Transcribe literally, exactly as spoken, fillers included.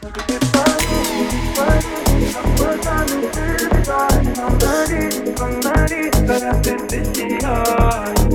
Somebody, somebody, but I said this is yours.